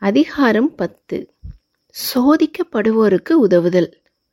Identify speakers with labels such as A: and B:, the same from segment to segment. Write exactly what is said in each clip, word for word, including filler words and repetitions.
A: அதிகாரம் பத்து. சோதிக்கப்படுவோருக்கு உதவுதல்.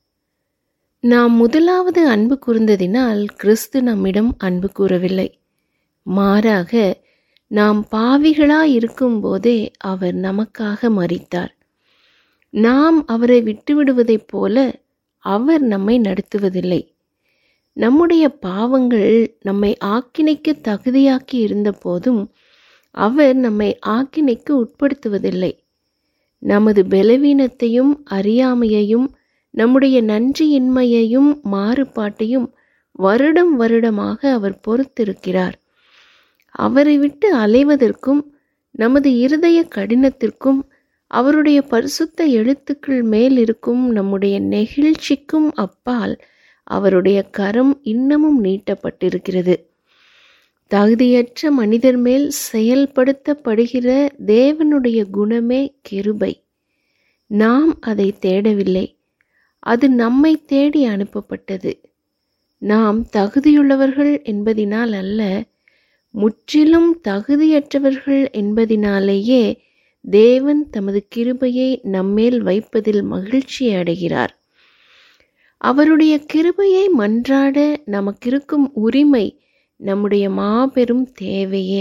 A: நாம் முதலாவது அன்பு கூர்ந்ததினால் கிறிஸ்து நம்மிடம் அன்பு கூறவில்லை. மாறாக நாம் பாவிகளாயிருக்கும் போதே அவர் நமக்காக மரித்தார். நாம் அவரை விட்டுவிடுவதைப் போல அவர் நம்மை நடத்துவதில்லை. நம்முடைய பாவங்கள் நம்மை ஆக்கினைக்கு தகுதியாக்கி இருந்த போதும் அவர் நம்மை ஆக்கினைக்கு உட்படுத்துவதில்லை. நமது பலவீனத்தையும் அறியாமையையும் நம்முடைய நன்றியின்மையையும் மாறுபாட்டையும் வருடம் வருடமாக அவர் பொறுத்திருக்கிறார். அவரை விட்டு அலைவதற்கும் நமது இருதய கடினத்திற்கும் அவருடைய பரிசுத்த எழுத்துக்கள் மேல் இருக்கும் நம்முடைய நெகிழ்ச்சிக்கும் அப்பால் அவருடைய கரம் இன்னமும் நீட்டப்பட்டிருக்கிறது. தகுதியற்ற மனிதர் மேல் செயல்படுத்தப்படுகிற தேவனுடைய குணமே கிருபை. நாம் அதை தேடவில்லை, அது நம்மை தேடி அனுப்பப்பட்டது. நாம் தகுதியுள்ளவர்கள் என்பதினால் அல்ல, முற்றிலும் தகுதியற்றவர்கள் என்பதினாலேயே தேவன் தமது கிருபையை நம்மேல் வைப்பதில் மகிழ்ச்சி அடைகிறார். அவருடைய கிருபையை மன்றாட நமக்கிருக்கும் உரிமை நம்முடைய மாபெரும் தேவையே.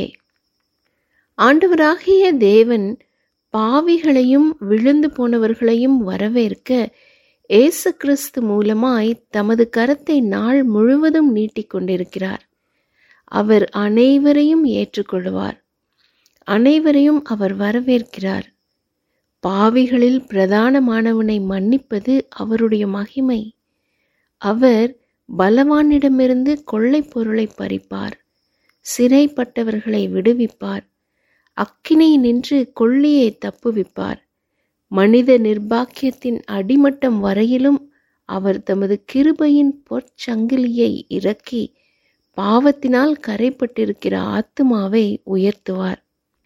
A: ஆண்டவராகிய தேவன் பாவிகளையும் விழுந்து போனவர்களையும் வரவேற்க இயேசு கிறிஸ்து மூலமாய் தமது கரத்தை நாள் முழுவதும் நீட்டிக்கொண்டிருக்கிறார். அவர் அனைவரையும் ஏற்றுக்கொள்வார், அனைவரையும் அவர் வரவேற்கிறார். பாவிகளில் பிரதானமானவனை மன்னிப்பது அவருடைய மகிமை. அவர் பலவானிடமிருந்து கொள்ளை பொருளை பறிப்பார், சிறைப்பட்டவர்களை விடுவிப்பார், அக்கினை நின்று கொள்ளியை தப்புவிப்பார். மனித நிர்பாக்கியத்தின் அடிமட்டம் வரையிலும் அவர் தமது கிருபையின் பொற்சங்கிலியை இறக்கி பாவத்தினால் கரைப்பட்டிருக்கிற ஆத்துமாவை உயர்த்துவார்.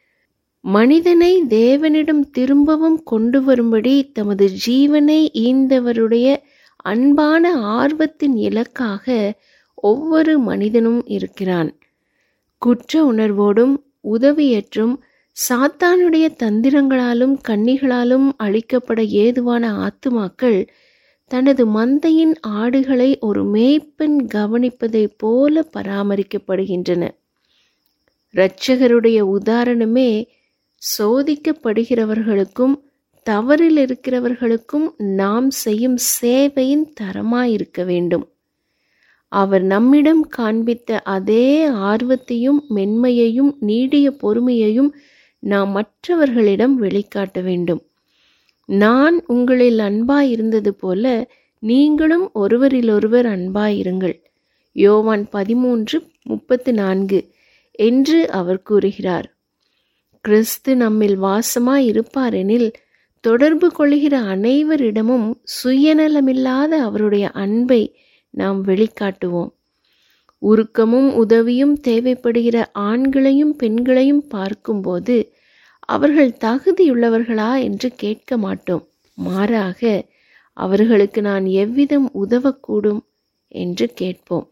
A: மனிதனை தேவனிடம் திரும்பவும் கொண்டு வரும்படி தமது ஜீவனை ஈந்தவருடைய அன்பான ஆர்வத்தின் இலக்காக ஒவ்வொரு மனிதனும் இருக்கிறான். குற்ற உணர்வோடும் உதவியற்றும் சாத்தானுடைய தந்திரங்களாலும் கண்ணிகளாலும் அழிக்கப்பட ஏதுவான ஆத்துமாக்கள் தனது மந்தையின் ஆடுகளை ஒரு மேய்ப்பன் கவனிப்பதைப் போல பராமரிக்கப்படுகின்றன. இரட்சகருடைய உதாரணமே சோதிக்கப்படுகிறவர்களுக்கும் தவறில் இருக்கிறவர்களுக்கும் நாம் செய்யும் சேவையின் தரமாயிருக்க வேண்டும். அவர் நம்மிடம் காண்பித்த அதே ஆர்வத்தையும் மென்மையையும் நீடிய பொறுமையையும் நாம் மற்றவர்களிடம் வெளிக்காட்ட வேண்டும். நான் உங்களில் அன்பாயிருந்தது போல நீங்களும் ஒருவரிலொருவர் அன்பாயிருங்கள், யோவான் பதிமூன்று முப்பத்து நான்கு என்று அவர் கூறுகிறார். கிறிஸ்து நம்மில் வாசமாய் இருப்பாரெனில் தொடர்பு கொள்கிற அனைவரிடமும் சுயநலமில்லாத அவருடைய அன்பை நாம் வெளிக்காட்டுவோம். உருக்கமும் உதவியும் தேவைப்படுகிற ஆண்களையும் பெண்களையும் பார்க்கும்போது அவர்கள் தகுதியுள்ளவர்களா என்று கேட்க மாட்டோம். மாறாக அவர்களுக்கு நான் எவ்விதம் உதவக்கூடும் என்று கேட்போம்.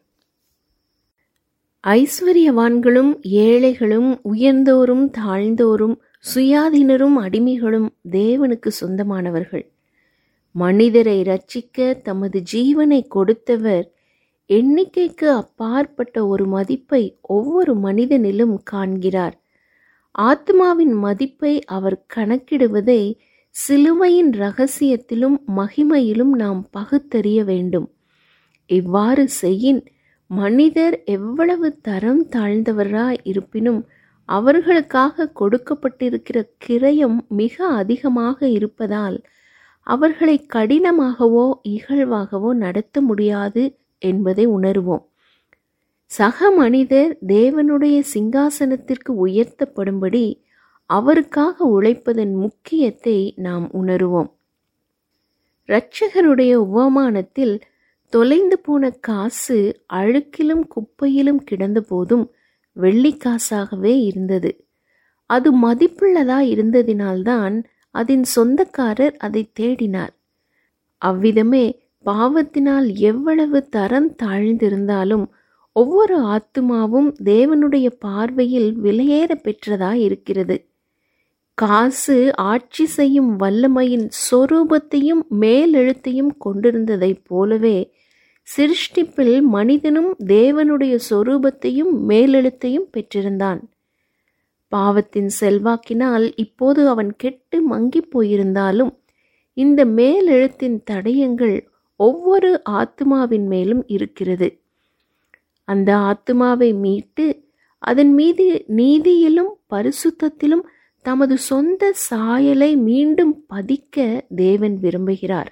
A: ஐஸ்வர்யவான்களும் ஏழைகளும் உயர்ந்தோரும் தாழ்ந்தோரும் சுயாதீனரும் அடிமைகளும் தேவனுக்கு சொந்தமானவர்கள். மனிதரை இரட்சிக்க தமது ஜீவனை கொடுத்தவர் எண்ணிக்கைக்கு அப்பாற்பட்ட ஒரு மதிப்பை ஒவ்வொரு மனிதனிலும் காண்கிறார். ஆத்மாவின் மதிப்பை அவர் கணக்கிடுவதை சிலுவையின் இரகசியத்திலும் மகிமையிலும் நாம் பகுத்தறிய வேண்டும். இவ்வாறு செய்யின் மனிதர் எவ்வளவு தரம் தாழ்ந்தவராய் இருப்பினும் அவர்களுக்காக கொடுக்கப்பட்டிருக்கிற கிரயம் மிக அதிகமாக இருப்பதால் அவர்களை கடினமாகவோ இகழ்வாகவோ நடத்த முடியாது என்பதை உணர்வோம். சக மனிதர் தேவனுடைய சிங்காசனத்திற்கு உயர்த்தப்படும்படி அவருக்காக உழைப்பதன் முக்கியத்தை நாம் உணருவோம். இரட்சகருடைய உபமானத்தில் தொலைந்து போன காசு அழுக்கிலும் குப்பையிலும் கிடந்த போதும் வெள்ளிக்காசாகவே இருந்தது. அது மதிப்புள்ளதா இருந்ததினால்தான் அதன் சொந்தக்காரர் அதை தேடினார். அவ்விதமே பாவத்தினால் எவ்வளவு தரம் தாழ்ந்திருந்தாலும் ஒவ்வொரு ஆத்துமாவும் தேவனுடைய பார்வையில் விலையேற பெற்றதாய் இருக்கிறது. காசு ஆட்சி செய்யும் வல்லமையின் சொரூபத்தையும் மேலெழுத்தையும் கொண்டிருந்ததைப் போலவே சிருஷ்டிப்பில் மனிதனும் தேவனுடைய சொரூபத்தையும் மேலெழுத்தையும் பெற்றிருந்தான். பாவத்தின் செல்வாக்கினால் இப்போது அவன் கெட்டு மங்கிப் போயிருந்தாலும் இந்த மேலெழுத்தின் தடயங்கள் ஒவ்வொரு ஆத்துமாவின் மேலும் இருக்கிறது. அந்த ஆத்துமாவை மீட்டு அதன் மீது நீதியிலும் பரிசுத்தத்திலும் தமது சொந்த சாயலை மீண்டும் பதிக்க தேவன் விரும்புகிறார்.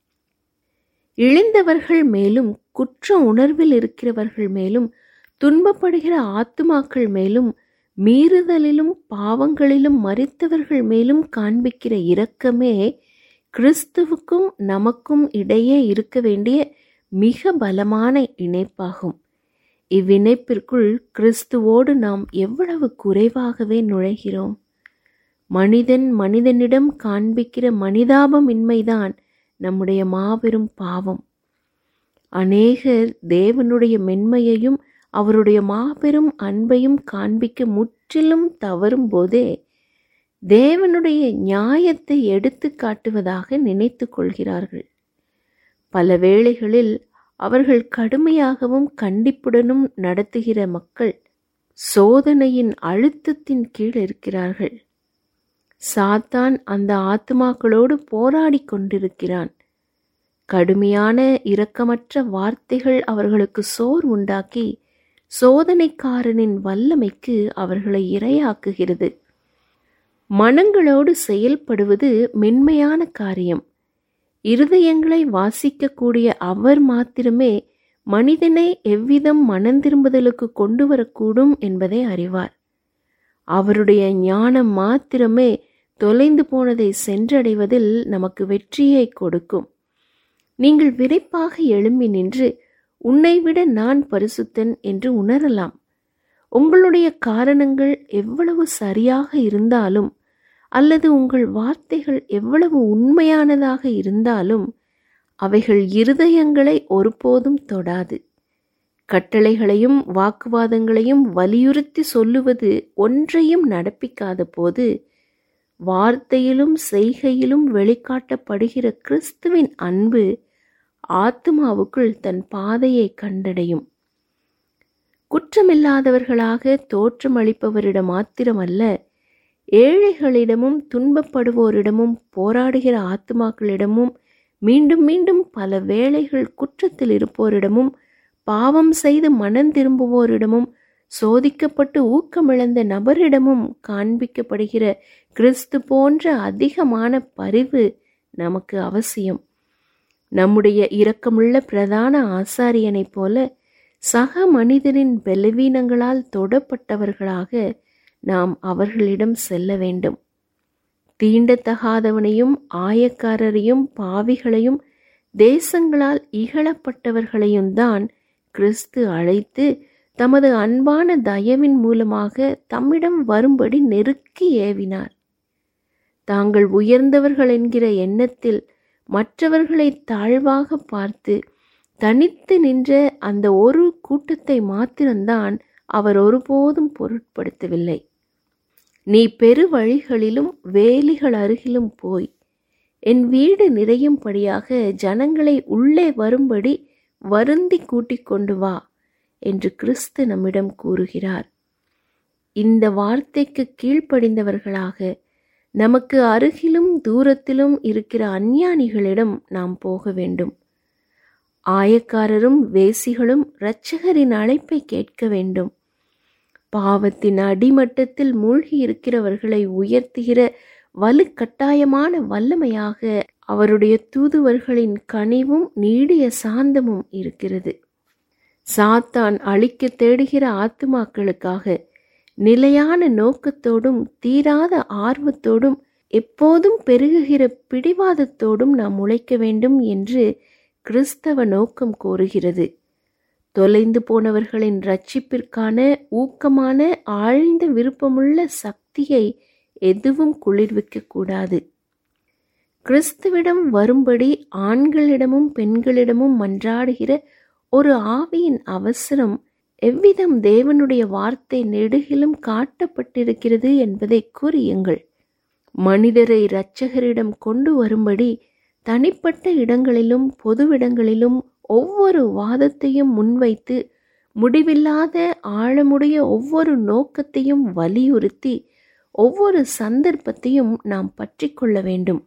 A: இழிந்தவர்கள் மேலும், குற்ற உணர்வில் இருக்கிறவர்கள் மேலும், துன்பப்படுகிற ஆத்துமாக்கள் மேலும், மீறுதலிலும் பாவங்களிலும் மரித்தவர்கள் மேலும் காண்பிக்கிற இரக்கமே கிறிஸ்துவுக்கும் நமக்கும் இடையே இருக்க வேண்டிய மிக பலமான இணைப்பாகும். இவ்விணைப்பிற்குள் கிறிஸ்துவோடு நாம் எவ்வளவு குறைவாகவே நுழைகிறோம். மனிதன் மனிதனிடம் காண்பிக்கிற மனிதாபமின்மைதான் நம்முடைய மாபெரும் பாவம். அநேகர் தேவனுடைய மென்மையையும் அவருடைய மாபெரும் அன்பையும் காண்பிக்க முற்றிலும் தவறும் போதே தேவனுடைய நியாயத்தை எடுத்து காட்டுவதாக நினைத்து கொள்கிறார்கள். பல வேளைகளில் அவர்கள் கடுமையாகவும் கண்டிப்புடனும் நடத்துகிற மக்கள் சோதனையின் அழுத்தத்தின் கீழ் இருக்கிறார்கள். சாத்தான் அந்த ஆத்துமாக்களோடு போராடி கொண்டிருக்கிறான். கடுமையான இரக்கமற்ற வார்த்தைகள் அவர்களுக்கு சோர் உண்டாக்கி சோதனைக்காரனின் வல்லமைக்கு அவர்களை இரையாக்குகிறது. மனங்களோடு செயல்படுவது மென்மையான காரியம். இருதயங்களை வாசிக்கக்கூடிய அவர் மாத்திரமே மனிதனை எவ்விதம் மனந்திரும்புதலுக்கு கொண்டு வரக்கூடும் என்பதை அறிவார். அவருடைய ஞானம் மாத்திரமே தொலைந்து போனதை சென்றடைவதில் நமக்கு வெற்றியை கொடுக்கும். நீங்கள் விரைப்பாக எழும்பி நின்று உன்னை விட நான் பரிசுத்தன் என்று உணரலாம். உங்களுடைய காரணங்கள் எவ்வளவு சரியாக இருந்தாலும் அல்லது உங்கள் வார்த்தைகள் எவ்வளவு உண்மையானதாக இருந்தாலும் அவைகள் இருதயங்களை ஒருபோதும் தொடாது. கட்டளைகளையும் வாக்குவாதங்களையும் வலியுறுத்தி சொல்லுவது ஒன்றையும் நடப்பிக்காத போது வார்த்தையிலும் செய்கையிலும் வெளிக்காட்டப்படுகிற கிறிஸ்துவின் அன்பு ஆத்துமாவுக்குள் தன் பாதையை கண்டடையும். குற்றமில்லாதவர்களாக தோற்றமளிப்பவரிடம் மாத்திரமல்ல, ஏழைகளிடமும் துன்பப்படுவோரிடமும் போராடுகிற ஆத்துமாக்களிடமும் மீண்டும் மீண்டும் பல வேளைகள் குற்றத்தில் இருப்போரிடமும் பாவம் செய்து மனம் திரும்புவோரிடமும் சோதிக்கப்பட்டு ஊக்கமிழந்த நபரிடமும் காண்பிக்கப்படுகிற கிறிஸ்து போன்ற அதிகமான பரிவு நமக்கு அவசியம். நம்முடைய இரக்கமுள்ள பிரதான ஆசாரியனைப் போல சக மனிதரின் பலவீனங்களால் தொடப்பட்டவர்களாக நாம் அவர்களிடம் செல்ல வேண்டும். தீண்டத்தகாதவனையும் ஆயக்காரரையும் பாவிகளையும் தேசங்களால் இகழப்பட்டவர்களையும் தான் கிறிஸ்து அழைத்து தமது அன்பான தயவின் மூலமாக தம்மிடம் வரும்படி நெருக்கி ஏவினார். தாங்கள் உயர்ந்தவர்கள் என்கிற எண்ணத்தில் மற்றவர்களை தாழ்வாக பார்த்து தனித்து நின்ற அந்த ஒரு கூட்டத்தை மாத்திரம்தான் அவர் ஒருபோதும் பொருட்படுத்தவில்லை. நீ பெரு வழிகளிலும் வேலிகள் அருகிலும் போய் என் வீடு நிறையும்படியாக ஜனங்களை உள்ளே வரும்படி வருந்தி கூட்டிக் கொண்டு வா என்று கிறிஸ்து நம்மிடம் கூறுகிறார். இந்த வார்த்தைக்கு கீழ்ப்படிந்தவர்களாக நமக்கு அருகிலும் தூரத்திலும் இருக்கிற அஞ்ஞானிகளிடம் நாம் போக வேண்டும். ஆயக்காரரும் வேசிகளும் இரட்சகரின் அழைப்பை கேட்க வேண்டும். பாவத்தின் அடிமட்டத்தில் மூழ்கி இருக்கிறவர்களை உயர்த்துகிற வலுக்கட்டாயமான வல்லமையாக அவருடைய தூதுவர்களின் கனிவும் நீடிய சாந்தமும் இருக்கிறது. சாத்தான் அழிக்க தேடுகிற ஆத்துமாக்களுக்காக நிலையான நோக்கத்தோடும் தீராத ஆர்வத்தோடும் எப்போதும் பெருகுகிற பிடிவாதத்தோடும் நாம் உழைக்க வேண்டும் என்று கிறிஸ்தவ நோக்கம் கோருகிறது. தொலைந்து போனவர்களின் இரட்சிப்பிற்கான ஊக்கமான ஆழ்ந்த விருப்பமுள்ள சக்தியை எதுவும் குளிர்விக்க கூடாது. கிறிஸ்துவிடம் வரும்படி ஆண்களிடமும் பெண்களிடமும் மன்றாடுகிற ஒரு ஆவியின் அவசரம் எவ்விதம் தேவனுடைய வார்த்தை நெடுகிலும் காட்டப்பட்டிருக்கிறது என்பதை கூறியுங்கள். மனிதரை இரட்சகரிடம் கொண்டு வரும்படி தனிப்பட்ட இடங்களிலும் பொதுவிடங்களிலும் ஒவ்வொரு வாதத்தையும் முன்வைத்து முடிவில்லாத ஆழமுடைய ஒவ்வொரு நோக்கத்தையும் வலியுறுத்தி ஒவ்வொரு சந்தர்ப்பத்தையும் நாம் பற்றி கொள்ள வேண்டும்.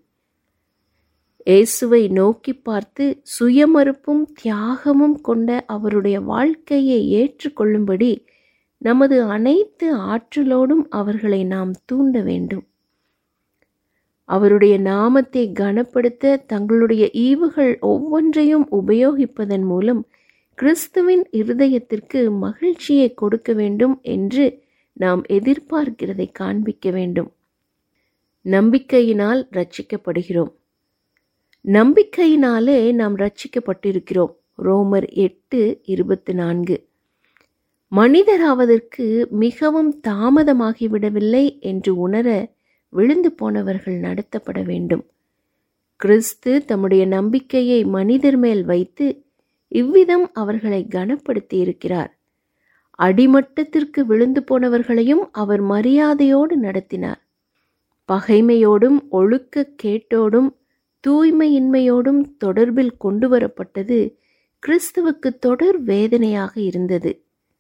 A: இயேசுவை நோக்கி பார்த்து சுயமறுப்பும் தியாகமும் கொண்ட அவருடைய வாழ்க்கையை ஏற்றுக்கொள்ளும்படி நமது அனைத்து ஆற்றலோடும் அவர்களை நாம் தூண்ட வேண்டும். அவருடைய நாமத்தை கனப்படுத்த தங்களுடைய ஈவுகள் ஒவ்வொன்றையும் உபயோகிப்பதன் மூலம் கிறிஸ்துவின் இருதயத்திற்கு மகிழ்ச்சியை கொடுக்க வேண்டும் என்று நாம் எதிர்பார்க்கிறதை காண்பிக்க வேண்டும். நம்பிக்கையினால் ரட்சிக்கப்படுகிறோம். நம்பிக்கையினாலே நாம் ரட்சிக்கப்பட்டிருக்கிறோம். ரோமர் எட்டு இருபத்தி நான்கு. மனிதராவதற்கு மிகவும் தாமதமாகிவிடவில்லை என்று உணர விழுந்து போனவர்கள் நடத்தப்பட வேண்டும். கிறிஸ்து தம்முடைய நம்பிக்கையை மனிதர் மேல் வைத்து இவ்விதம் அவர்களை கனப்படுத்தி இருக்கிறார். அடிமட்டத்திற்கு விழுந்து போனவர்களையும் அவர் மரியாதையோடு நடத்தினார். பகைமையோடும் ஒழுக்க கேட்டோடும் தூய்மையின்மையோடும் தொடர்பில் கொண்டு வரப்பட்டது கிறிஸ்துவுக்கு தொடர் வேதனையாக இருந்தது.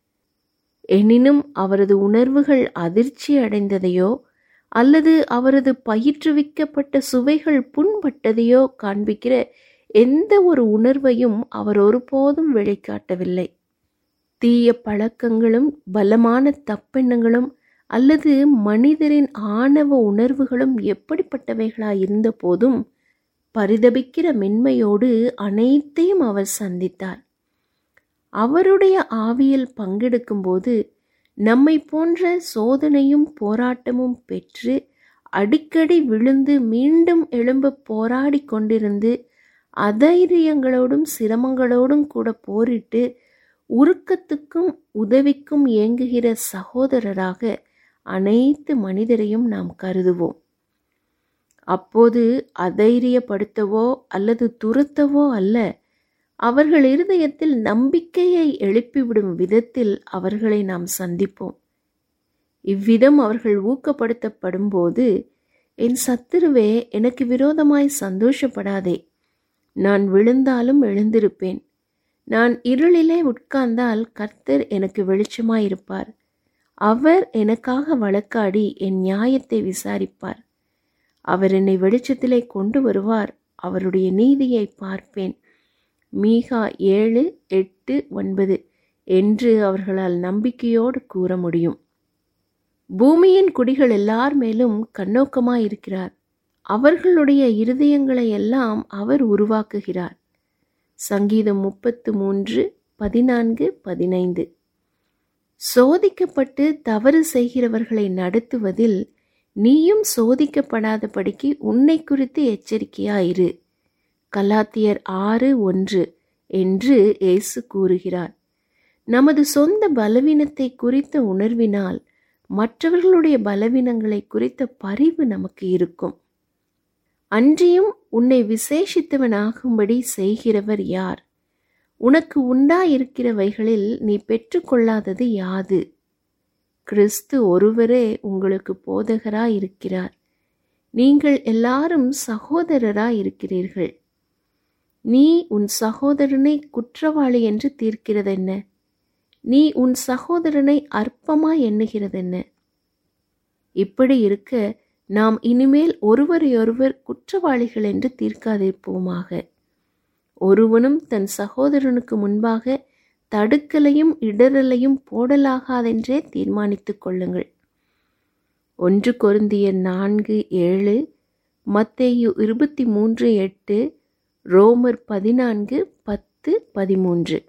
A: எனினும் அவரது உணர்வுகள் அதிர்ச்சி அடைந்ததையோ அல்லது அவரது பயிற்றுவிக்கப்பட்ட சுவைகள் புண்பட்டதையோ காண்பிக்கிற எந்த ஒரு உணர்வையும் அவர் ஒருபோதும் வெளிக்காட்டவில்லை. தீய பழக்கங்களும் பலமான தப்பெண்ணங்களும் அல்லது மனிதரின் ஆணவ உணர்வுகளும் எப்படிப்பட்டவைகளாயிருந்த போதும் பரிதபிக்கிற மென்மையோடு அனைத்தையும் அவர் சந்தித்தார். அவருடைய ஆவியில் பங்கெடுக்கும் போது நம்மை போன்ற சோதனையும் போராட்டமும் பெற்று அடிக்கடி விழுந்து மீண்டும் எழும்ப போராடி கொண்டிருந்து அதைரியங்களோடும் சிரமங்களோடும் கூட போரிட்டு உருக்கத்துக்கும் உதவிக்கும் ஏங்குகிற சகோதரராக அனைத்து மனிதரையும் நாம் கருதுவோம். அப்போது அதைரியப்படுத்தவோ அல்லது துரத்தவோ அல்ல, அவர்கள் இருதயத்தில் நம்பிக்கையை எழுப்பிவிடும் விதத்தில் அவர்களை நாம் சந்திப்போம். இவ்விதம் அவர்கள் ஊக்கப்படுத்தப்படும் போது, என் சத்துருவே, எனக்கு விரோதமாய் சந்தோஷப்படாதே, நான் விழுந்தாலும் எழுந்திருப்பேன், நான் இருளிலே உட்கார்ந்தால் கர்த்தர் எனக்கு வெளிச்சமாயிருப்பார், அவர் எனக்காக வழக்காடி என் நியாயத்தை விசாரிப்பார், அவர் என்னை வெளிச்சத்திலே கொண்டு வருவார், அவருடைய நீதியை பார்ப்பேன். மீகா ஏழு எட்டு ஒன்பது என்று அவர்களால் நம்பிக்கையோடு கூற முடியும். பூமியின் குடிகள் எல்லார் மேலும் கண்ணோக்கமாயிருக்கிறார். அவர்களுடைய இருதயங்களை எல்லாம் அவர் உருவாக்குகிறார். சங்கீதம் முப்பத்து மூன்று பதினான்கு பதினைந்து. சோதிக்கப்பட்டு தவறு செய்கிறவர்களை நடத்துவதில் நீயும் சோதிக்கப்படாதபடிக்கு உன்னை குறித்து எச்சரிக்கையாயிரு. கலாத்தியர் ஆறு ஒன்று என்று இயேசு கூறுகிறார். நமது சொந்த பலவீனத்தை குறித்த உணர்வினால் மற்றவர்களுடைய பலவீனங்களை குறித்த பரிவு நமக்கு இருக்கும். அன்றியும் உன்னை விசேஷித்தவனாகும்படி செய்கிறவர் யார்? உனக்கு உண்டாயிருக்கிறவைகளில் நீ பெற்றுக்கொள்ளாதது யாது? கிறிஸ்து ஒருவரே உங்களுக்கு போதகராயிருக்கிறார். நீங்கள் எல்லாரும் சகோதரராயிருக்கிறீர்கள். நீ உன் சகோதரனை குற்றவாளி என்று தீர்க்கிறதென்ன? நீ உன் சகோதரனை அற்பமாய் எண்ணுகிறதென்ன? இப்படி இருக்க நாம் இனிமேல் ஒருவரையொருவர் குற்றவாளிகள் என்று தீர்க்காதிருப்போமாக. ஒருவனும் தன் சகோதரனுக்கு முன்பாக தடுக்கலையும் இடரலையும் போடலாகாதென்றே தீர்மானித்துக் கொள்ளுங்கள். ஒன்று கொரிந்தியர் நான்கு ஏழு, மத்தேயு இருபத்தி மூன்று எட்டு, ரோமர் பதினான்கு பத்து பதிமூன்று.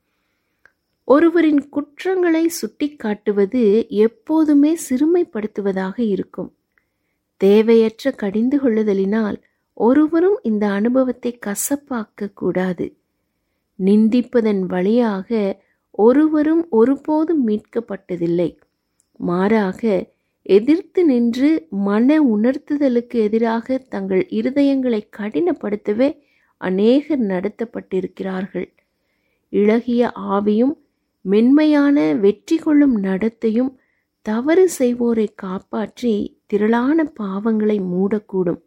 A: ஒருவரின் குற்றங்களை சுட்டி காட்டுவது எப்போதுமே சிறுமைப்படுத்துவதாக இருக்கும். தேவையற்ற கடிந்து கொள்ளுதலினால் ஒருவரும் இந்த அனுபவத்தை கசப்பாக்க கூடாது. நிந்திப்பதன் வழியாக ஒருவரும் ஒருபோதும் மீட்கப்பட்டதில்லை. மாறாக எதிர்த்து நின்று மன உணர்த்துதலுக்கு எதிராக தங்கள் இருதயங்களை கடினப்படுத்தவே அநேகர் நடத்தப்பட்டிருக்கிறார்கள். இளகிய ஆவியும் மென்மையான வெற்றி கொள்ளும் நடத்தையும் தவறு செய்வோரை காப்பாற்றி திரளான பாவங்களை மூடக்கூடும்.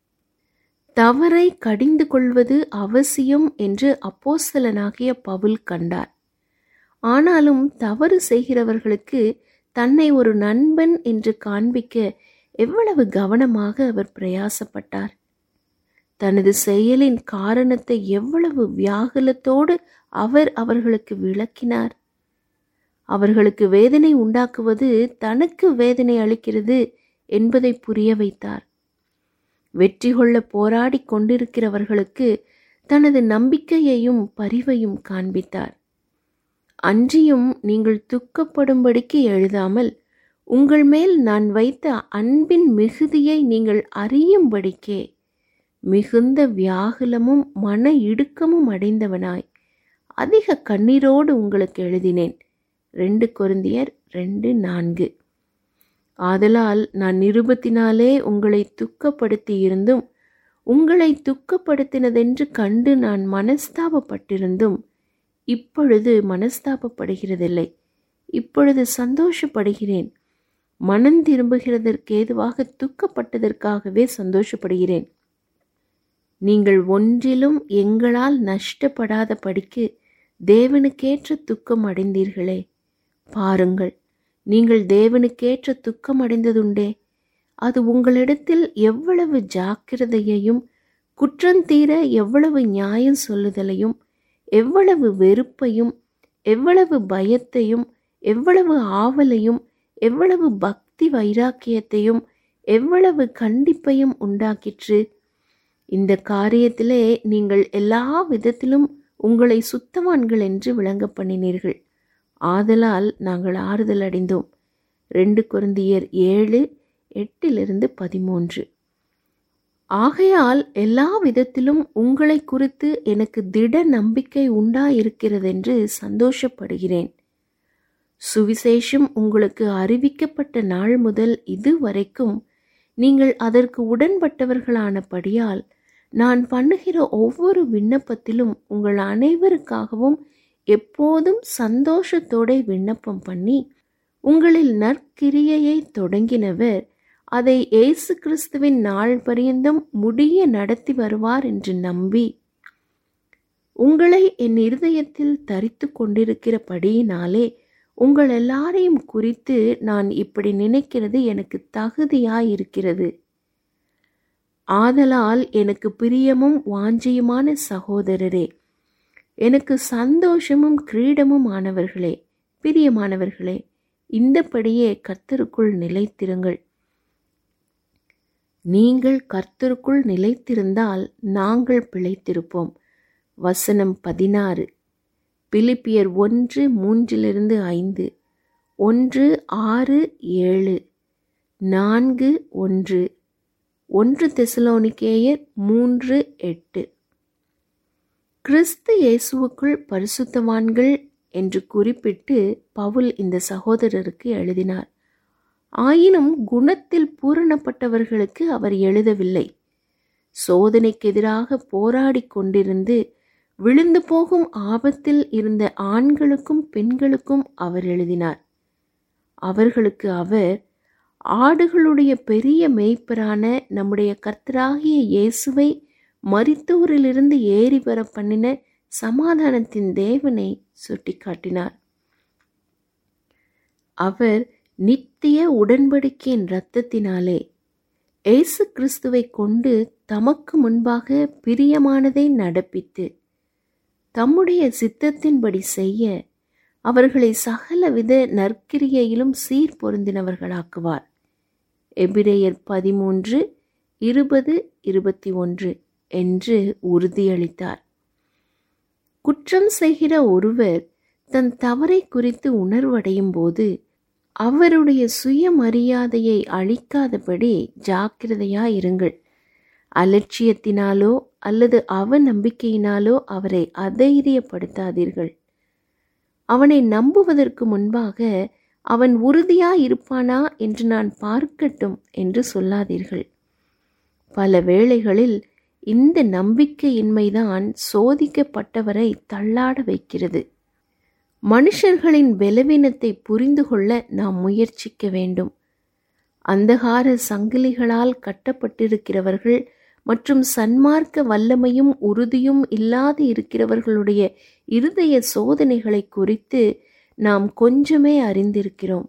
A: தவறை கடிந்து கொள்வது அவசியம் என்று அப்போஸ்தலனாகிய பவுல் கண்டார். ஆனாலும் தவறு செய்கிறவர்களுக்கு தன்னை ஒரு நண்பன் என்று காண்பிக்க எவ்வளவு கவனமாக அவர் பிரயாசப்பட்டார். தனது செயலின் காரணத்தை எவ்வளவு வியாகுலத்தோடு அவர் அவர்களுக்கு விளக்கினார். அவர்களுக்கு வேதனை உண்டாக்குவது தனக்கு வேதனை அளிக்கிறது என்பதை புரிய வைத்தார். வெற்றி கொள்ள போராடி கொண்டிருக்கிறவர்களுக்கு தனது நம்பிக்கையையும் பரிவையும் காண்பித்தார். அன்றியும் நீங்கள் துக்கப்படும்படிக்கு எழுதாமல் உங்கள் மேல் நான் வைத்த அன்பின் மிகுதியை நீங்கள் அறியும்படிக்கே மிகுந்த வியாகுலமும் மன இடுக்கமும் அடைந்தவனாய் அதிக கண்ணீரோடு உங்களுக்கு எழுதினேன். ரெண்டு கொரிந்தியர் ரெண்டு நான்கு. ஆதலால் நான் நிருபத்தினாலே உங்களை துக்கப்படுத்தி இருந்தும் உங்களை துக்கப்படுத்தினதென்று கண்டு நான் மனஸ்தாபப்பட்டிருந்தும் இப்பொழுது மனஸ்தாபப்படுகிறதில்லை, இப்பொழுது சந்தோஷப்படுகிறேன். மனம் திரும்புகிறதற்கேதுவாக துக்கப்பட்டதற்காகவே சந்தோஷப்படுகிறேன். நீங்கள் ஒன்றிலும் எங்களால் நஷ்டப்படாத படிக்கு தேவனுக்கேற்ற துக்கம் அடைந்தீர்களே. பாருங்கள், நீங்கள் தேவனுக்கேற்ற துக்கம் அடைந்ததுண்டே. அது உங்களிடத்தில் எவ்வளவு ஜாக்கிரதையையும் குற்றந்தீர எவ்வளவு நியாயம் சொல்லுதலையும் எவ்வளவு வெறுப்பையும் எவ்வளவு பயத்தையும் எவ்வளவு ஆவலையும் எவ்வளவு பக்தி வைராக்கியத்தையும் எவ்வளவு கண்டிப்பையும் உண்டாக்கிற்று. இந்த காரியத்திலே நீங்கள் எல்லா விதத்திலும் உங்களை சுத்தவான்கள் என்று விளங்க பண்ணினீர்கள். ஆதலால் நாங்கள் ஆறுதல் அடைந்தோம். ரெண்டு கொரிந்தியர் ஏழு எட்டிலிருந்து பதிமூன்று. ஆகையால் எல்லா விதத்திலும் உங்களை குறித்து எனக்கு திட நம்பிக்கை உண்டாயிருக்கிறதென்று சந்தோஷப்படுகிறேன். சுவிசேஷம் உங்களுக்கு அறிவிக்கப்பட்ட நாள் முதல் இதுவரைக்கும் நீங்கள் அதற்கு உடன்பட்டவர்களானபடியால் நான் பண்ணுகிற ஒவ்வொரு விண்ணப்பத்திலும் உங்கள் அனைவருக்காகவும் எப்போதும் சந்தோஷத்தோட விண்ணப்பம் பண்ணி உங்களில் நற்கிரியையை தொடங்கினவர் அதை இயேசு கிறிஸ்துவின் நாள் பரியந்தம் முடிய நடத்தி வருவார் என்று நம்பி உங்களை என் இருதயத்தில் தரித்து கொண்டிருக்கிறபடியினாலே உங்கள் எல்லாரையும் குறித்து நான் இப்படி நினைக்கிறது எனக்கு தகுதியாயிருக்கிறது. ஆதலால் எனக்கு பிரியமும் வாஞ்சையுமான சகோதரரே, எனக்கு சந்தோஷமும் கிரீடமும் ஆனவர்களே, பிரியமானவர்களே, இந்தபடியே கர்த்தருக்குள் நிலைத்திருங்கள். நீங்கள் கர்த்தருக்குள் நிலைத்திருந்தால் நாங்கள் பிழைத்திருப்போம். வசனம் பதினாறு. பிலிப்பியர் ஒன்று மூன்றிலிருந்து ஐந்து, ஒன்று ஆறு ஏழு, நான்கு ஒன்று, ஒன்று தெசலோனிக்கேயர் மூன்று எட்டு. கிறிஸ்து இயேசுவுக்குள் பரிசுத்தவான்கள் என்று குறிப்பிட்டு பவுல் இந்த சகோதரருக்கு எழுதினார். ஆயினும் குணத்தில் பூரணப்பட்டவர்களுக்கு அவர் எழுதவில்லை. சோதனைக்கு எதிராக போராடி கொண்டிருந்து விழுந்து போகும் ஆபத்தில் இருந்த ஆண்களுக்கும் பெண்களுக்கும் அவர் எழுதினார். அவர்களுக்கு அவர் ஆடுகளுடைய பெரிய மேய்ப்பரான நம்முடைய கர்த்தராகிய இயேசுவை மரித்தோரிலிருந்து ஏறி வர பண்ணின சமாதானத்தின் தேவனை சுட்டிக்காட்டினார். அவர் நித்திய உடன்படிக்கையின் இரத்தத்தினாலே இயேசு கிறிஸ்துவை கொண்டு தமக்கு முன்பாக பிரியமானதை நடப்பித்து தம்முடைய சித்தத்தின்படி செய்ய அவர்களை சகலவித நற்கிரியையிலும் சீர் பொருந்தினவர்களாக்குவார். எபிரேயர் பதிமூன்று இருபது இருபத்தி ஒன்று என்று உறுதியளித்தார். குற்றம் செய்கிற ஒருவர் தன் தவறை குறித்து உணர்வடையும் போது அவருடைய சுயமரியாதையை அழிக்காதபடி ஜாக்கிரதையாயிருங்கள். அலட்சியத்தினாலோ அல்லது அவநம்பிக்கையினாலோ அவரை அதைரியப்படுத்தாதீர்கள். அவனை நம்புவதற்கு முன்பாக அவன் உறுதியாயிருப்பானா என்று நான் பார்க்கட்டும் என்று சொல்லாதீர்கள். பல வேளைகளில் இந்த நம்பிக்கையின்மைதான் சோதிக்கப்பட்டவரை தள்ளாட வைக்கிறது. மனுஷர்களின் பலவீனத்தை புரிந்து கொள்ள நாம் முயற்சிக்க வேண்டும். அந்தகார சங்கிலிகளால் கட்டப்பட்டிருக்கிறவர்கள் மற்றும் சன்மார்க்க வல்லமையும் உறுதியும் இல்லாது இருக்கிறவர்களுடைய இருதய சோதனைகளை குறித்து நாம் கொஞ்சமே அறிந்திருக்கிறோம்.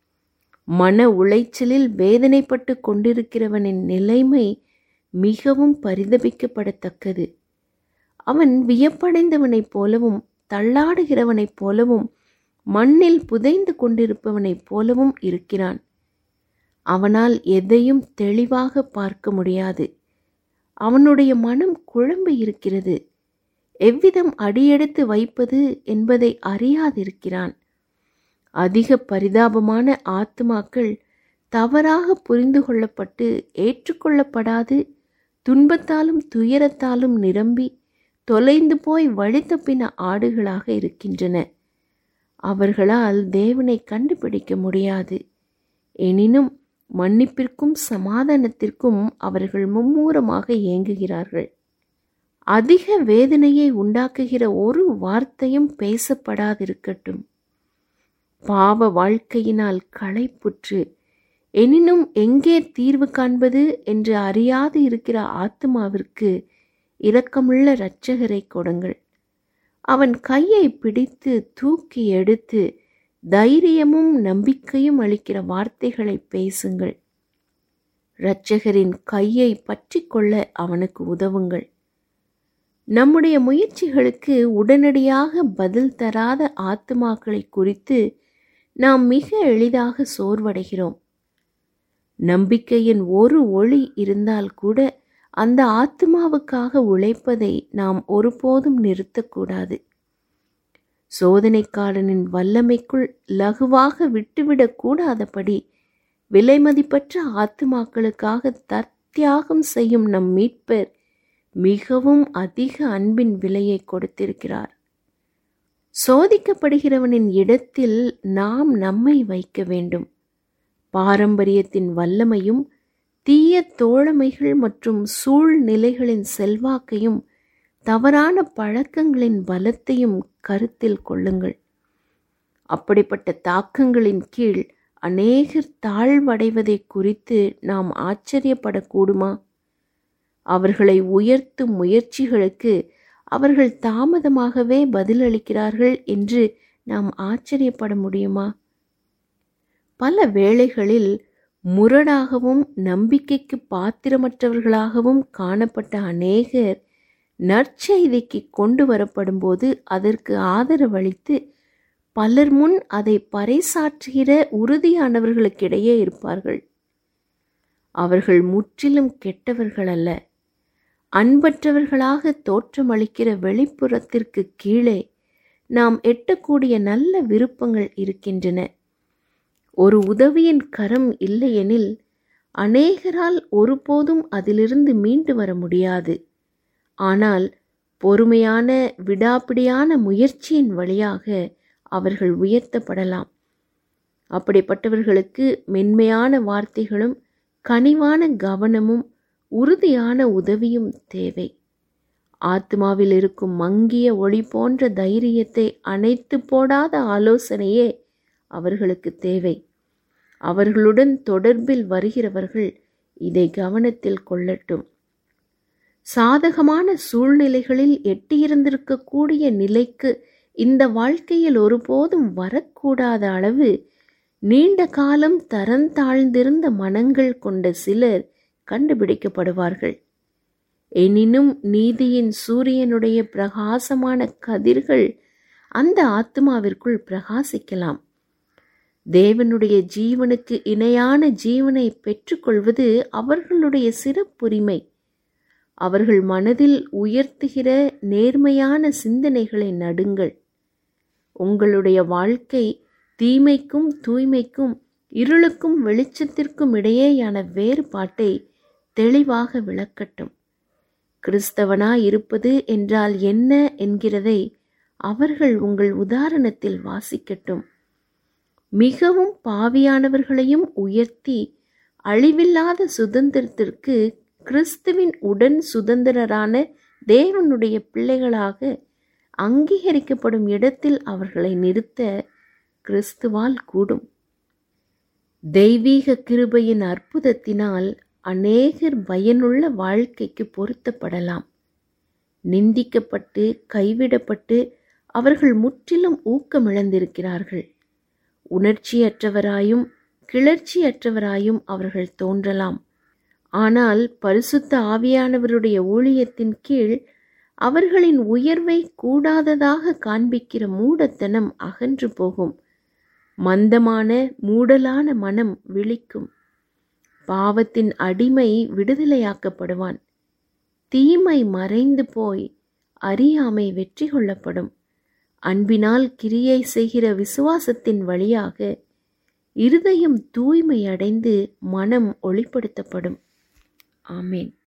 A: மன உளைச்சலில் வேதனைப்பட்டு கொண்டிருக்கிறவனின் நிலைமை மிகவும் பரிதபிக்கப்படத்தக்கது. அவன் வியப்படைந்தவனைப் போலவும் தள்ளாடுகிறவனைப் போலவும் மண்ணில் புதைந்து கொண்டிருப்பவனைப் போலவும் இருக்கிறான். அவனால் எதையும் தெளிவாக பார்க்க முடியாது. அவனுடைய மனம் குழம்பி இருக்கிறது. எவ்விதம் அடியெடுத்து வைப்பது என்பதை அறியாதிருக்கிறான். அதிக பரிதாபமான ஆத்துமாக்கள் தவறாக புரிந்து கொள்ளப்பட்டு ஏற்றுக்கொள்ளப்படாது துன்பத்தாலும் துயரத்தாலும் நிரம்பி தொலைந்து போய் வழி தப்பின ஆடுகளாக இருக்கின்றன. அவர்களால் தேவனை கண்டுபிடிக்க முடியாது. எனினும் மன்னிப்பிற்கும் சமாதானத்திற்கும் அவர்கள் மும்மூரமாக ஏங்குகிறார்கள். அதிக வேதனையை உண்டாக்குகிற ஒரு வார்த்தையும் பேசப்படாதிருக்கட்டும். பாவ வாழ்க்கையினால் களைப்புற்று எனினும் எங்கே தீர்வு காண்பது என்று அறியாது இருக்கிற ஆத்துமாவிற்கு இரக்கமுள்ள இரட்சகரை கொடுங்கள். அவன் கையை பிடித்து தூக்கி எடுத்து தைரியமும் நம்பிக்கையும் அளிக்கிற வார்த்தைகளை பேசுங்கள். இரட்சகரின் கையை பற்றி கொள்ள அவனுக்கு உதவுங்கள். நம்முடைய முயற்சிகளுக்கு உடனடியாக பதில் தராத ஆத்துமாக்களை குறித்து நாம் மிக எளிதாக சோர்வடைகிறோம். நம்பிக்கையின் ஒரு ஒளி இருந்தால் கூட அந்த ஆத்துமாவுக்காக உழைப்பதை நாம் ஒருபோதும் நிறுத்தக்கூடாது. சோதனைக்காரனின் வல்லமைக்குள் லகுவாக விட்டுவிடக் கூடாதபடி விலைமதிப்பற்ற ஆத்துமாக்களுக்காக தத்தியாகம் செய்யும் நம் மீட்பர் மிகவும் அதிக அன்பின் விலையை கொடுத்திருக்கிறார். சோதிக்கப்படுகிறவனின் இடத்தில் நாம் நம்மை வைக்க வேண்டும். பாரம்பரியத்தின் வல்லமையும் தீய தோழமைகள் மற்றும் சூழ்நிலைகளின் செல்வாக்கையும் தவறான பழக்கங்களின் பலத்தையும் கருத்தில் கொள்ளுங்கள். அப்படிப்பட்ட தாக்கங்களின் கீழ் அநேகர் தாழ்வடைவதை குறித்து நாம் ஆச்சரியப்படக்கூடுமா? அவர்களை உயர்த்தும் முயற்சிகளுக்கு அவர்கள் தாமதமாகவே பதிலளிக்கிறார்கள் என்று நாம் ஆச்சரியப்பட முடியுமா? பல வேளைகளில் முரடாகவும் நம்பிக்கைக்கு பாத்திரமற்றவர்களாகவும் காணப்பட்ட அநேகர் நற்செய்திக்கு கொண்டு வரப்படும்போது அதற்கு ஆதரவளித்து பலர் முன் அதை பறைசாற்றுகிற உறுதியானவர்களுக்கிடையே இருப்பார்கள். அவர்கள் முற்றிலும் கெட்டவர்கள் அல்ல. அன்பற்றவர்களாக தோற்றமளிக்கிற வெளிப்புறத்திற்கு கீழே நாம் எட்டக்கூடிய நல்ல விருப்பங்கள் இருக்கின்றன. ஒரு உதவியின் கரம் இல்லையெனில் அநேகரால் ஒருபோதும் அதிலிருந்து மீண்டு வர முடியாது. ஆனால் பொறுமையான விடாப்பிடியான முயற்சியின் வழியாக அவர்கள் உயர்த்தப்படலாம். அப்படிப்பட்டவர்களுக்கு மென்மையான வார்த்தைகளும் கனிவான கவனமும் உறுதியான உதவியும் தேவை. ஆத்மாவில் இருக்கும் மங்கிய ஒளி போன்ற தைரியத்தை அணைத்து போடாத ஆலோசனையே அவர்களுக்கு தேவை. அவர்களுடன் தொடர்பில் வருகிறவர்கள் இதை கவனத்தில் கொள்ளட்டும். சாதகமான சூழ்நிலைகளில் எட்டியிருந்திருக்கக்கூடிய நிலைக்கு இந்த வாழ்க்கையில் ஒருபோதும் வரக்கூடாத அளவு நீண்ட காலம் தரந்தாழ்ந்திருந்த மனங்கள் கொண்ட சிலர் கண்டுபிடிக்கப்படுவார்கள். எனினும் நீதியின் சூரியனுடைய பிரகாசமான கதிர்கள் அந்த ஆத்மாவிற்குள் பிரகாசிக்கலாம். தேவனுடைய ஜீவனுக்கு இணையான ஜீவனை பெற்றுக்கொள்வது அவர்களுடைய சிறப்புரிமை. அவர்கள் மனதில் உயர்த்துகிற நேர்மையான சிந்தனைகளை நடுங்கள். உங்களுடைய வாழ்க்கை தீமைக்கும் தூய்மைக்கும் இருளுக்கும் வெளிச்சத்திற்கும் இடையேயான வேறுபாட்டை தெளிவாக விளக்கட்டும். கிறிஸ்தவனாய் இருப்பது என்றால் என்ன என்கிறதை அவர்கள் உங்கள் உதாரணத்தில் வாசிக்கட்டும். மிகவும் பாவியானவர்களையும் உயர்த்தி அழிவில்லாத சுதந்திரத்திற்கு கிறிஸ்துவின் உடன் சுதந்திரரான தேவனுடைய பிள்ளைகளாக அங்கீகரிக்கப்படும் இடத்தில் அவர்களை நிறுத்த கிறிஸ்துவால் கூடும். தெய்வீக கிருபையின் அற்புதத்தினால் அநேகர் பயனுள்ள வாழ்க்கைக்கு பொருத்தப்படலாம். நிந்திக்கப்பட்டு கைவிடப்பட்டு அவர்கள் முற்றிலும் ஊக்கமிழந்திருக்கிறார்கள். உணர்ச்சியற்றவராயும் கிளர்ச்சியற்றவராயும் அவர்கள் தோன்றலாம். ஆனால் பரிசுத்த ஆவியானவருடைய ஊழியத்தின் கீழ் அவர்களின் உயர்வை கூடாததாக காண்பிக்கிற மூடத்தனம் அகன்று போகும். மந்தமான மூடலான மனம் விழிக்கும். பாவத்தின் அடிமை விடுதலையாக்கப்படுவான். தீமை மறைந்து போய் அறியாமை வெற்றி கொள்ளப்படும். அன்பினால் கிரியை செய்கிற விசுவாசத்தின் வழியாக இருதயம் தூய்மை அடைந்து மனம் ஒளிப்படுத்தப்படும். ஆமேன்.